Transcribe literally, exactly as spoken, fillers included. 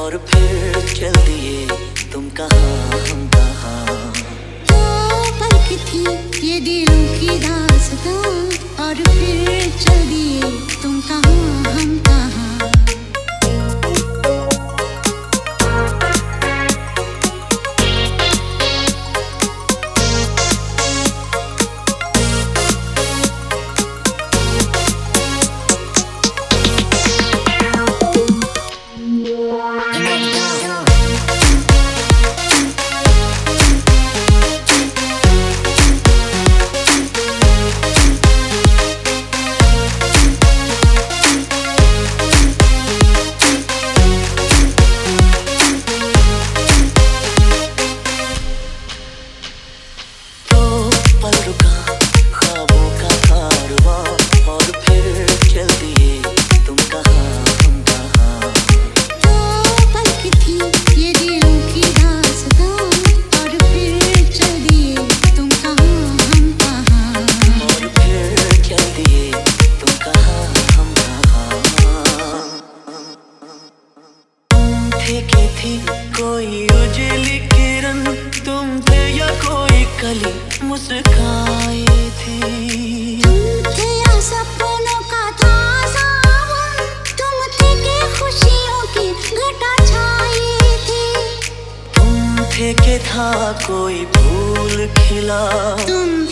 और फिर चल दिए तुम कहाँ हम कहाँ। दो पलक थी ये दिलों की दास्तां, और फिर चल दिए तुम कहाँ हम कहाँ। की थी कोई उजली किरण, तुम थे या कोई कली मुस्काई थी। तुम थे या सपनों का ताज़ा सावन, तुम थे के खुशियों की घटा छाई थी। तुम थे के था कोई फूल खिला, तुम